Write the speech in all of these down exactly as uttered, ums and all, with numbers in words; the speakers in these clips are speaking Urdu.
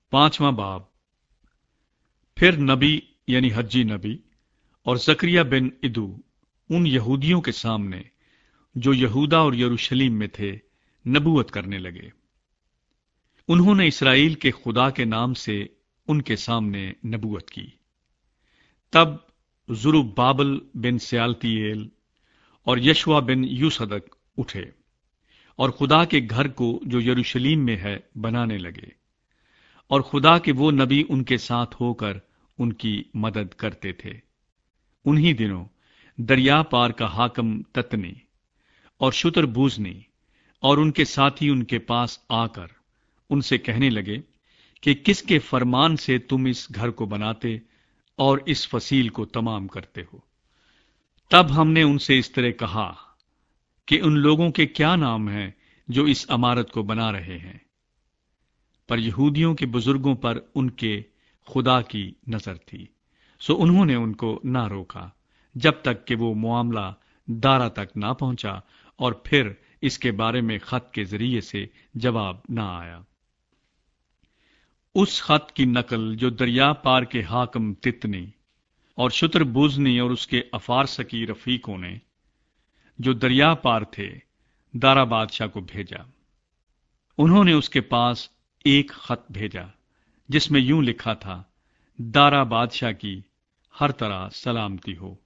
پانچواں باب۔ پھر نبی یعنی حجی نبی اور زکریا بن ادو ان یہودیوں کے سامنے جو یہودا اور یروشلم میں تھے نبوت کرنے لگے۔ انہوں نے اسرائیل کے خدا کے نام سے ان کے سامنے نبوت کی۔ تب زربابل بن سیالتیل اور یشوا بن یوصدق اٹھے اور خدا کے گھر کو جو یروشلم میں ہے بنانے لگے، اور خدا کے وہ نبی ان کے ساتھ ہو کر ان کی مدد کرتے تھے۔ انہی دنوں دریا پار کا حاکم تتنی اور شتر بوزنی اور ان کے ساتھی ان کے پاس آ کر ان سے کہنے لگے کہ کس کے فرمان سے تم اس گھر کو بناتے اور اس فصیل کو تمام کرتے ہو؟ تب ہم نے ان سے اس طرح کہا کہ ان لوگوں کے کیا نام ہیں جو اس عمارت کو بنا رہے ہیں؟ پر یہودیوں کے بزرگوں پر ان کے خدا کی نظر تھی، سو انہوں نے ان کو نہ روکا جب تک کہ وہ معاملہ دارا تک نہ پہنچا، اور پھر اس کے بارے میں خط کے ذریعے سے جواب نہ آیا۔ اس خط کی نقل جو دریا پار کے حاکم تتنی اور شتر بوزنی اور اس کے افارسکی رفیقوں نے جو دریا پار تھے دارا بادشاہ کو بھیجا۔ انہوں نے اس کے پاس ایک خط بھیجا جس میں یوں لکھا تھا، دارا بادشاہ کی ہر طرح سلامتی ہو۔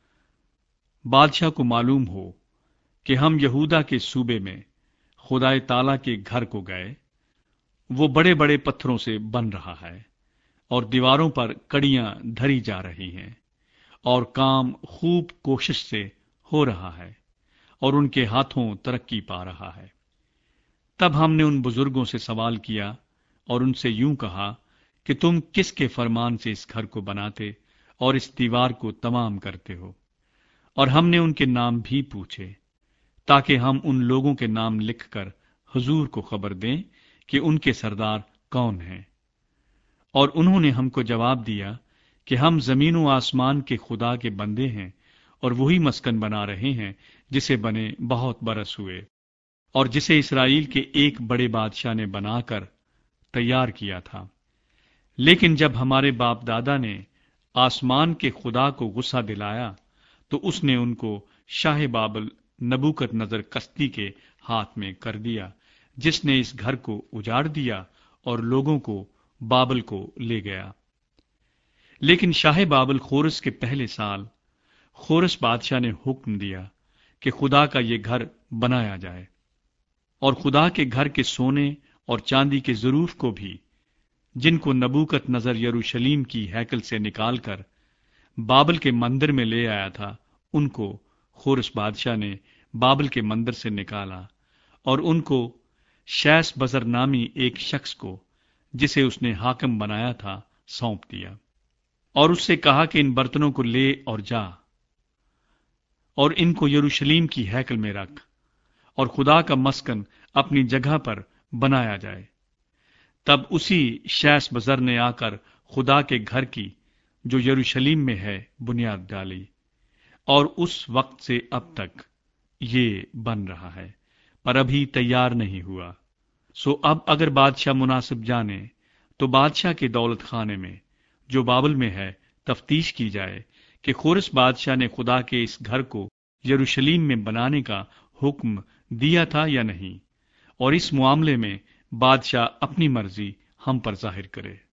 بادشاہ کو معلوم ہو کہ ہم یہودا کے صوبے میں خدائے تعالیٰ کے گھر کو گئے، وہ بڑے بڑے پتھروں سے بن رہا ہے اور دیواروں پر کڑیاں دھری جا رہی ہیں، اور کام خوب کوشش سے ہو رہا ہے اور ان کے ہاتھوں ترقی پا رہا ہے۔ تب ہم نے ان بزرگوں سے سوال کیا اور ان سے یوں کہا کہ تم کس کے فرمان سے اس گھر کو بناتے اور اس دیوار کو تمام کرتے ہو؟ اور ہم نے ان کے نام بھی پوچھے تاکہ ہم ان لوگوں کے نام لکھ کر حضور کو خبر دیں کہ ان کے سردار کون ہیں۔ اور انہوں نے ہم کو جواب دیا کہ ہم زمین و آسمان کے خدا کے بندے ہیں اور وہی مسکن بنا رہے ہیں جسے بنے بہت برس ہوئے، اور جسے اسرائیل کے ایک بڑے بادشاہ نے بنا کر تیار کیا تھا۔ لیکن جب ہمارے باپ دادا نے آسمان کے خدا کو غصہ دلایا تو اس نے ان کو شاہ بابل نبوکت نظر کستی کے ہاتھ میں کر دیا، جس نے اس گھر کو اجاڑ دیا اور لوگوں کو بابل کو لے گیا۔ لیکن شاہ بابل خورس کے پہلے سال خورس بادشاہ نے حکم دیا کہ خدا کا یہ گھر بنایا جائے، اور خدا کے گھر کے سونے اور چاندی کے ظروف کو بھی جن کو نبوکت نظر یروشلم کی ہیکل سے نکال کر بابل کے مندر میں لے آیا تھا، ان کو خورس بادشاہ نے بابل کے مندر سے نکالا اور ان کو شیس بزر نامی ایک شخص کو جسے اس نے حاکم بنایا تھا سونپ دیا، اور اس سے کہا کہ ان برتنوں کو لے اور جا اور ان کو یروشلم کی ہیکل میں رکھ، اور خدا کا مسکن اپنی جگہ پر بنایا جائے۔ تب اسی شیس بزر نے آ کر خدا کے گھر کی جو یروشلم میں ہے بنیاد ڈالی، اور اس وقت سے اب تک یہ بن رہا ہے، پر ابھی تیار نہیں ہوا۔ سو اب اگر بادشاہ مناسب جانے تو بادشاہ کے دولت خانے میں جو بابل میں ہے تفتیش کی جائے کہ خورس بادشاہ نے خدا کے اس گھر کو یروشلم میں بنانے کا حکم دیا تھا یا نہیں، اور اس معاملے میں بادشاہ اپنی مرضی ہم پر ظاہر کرے۔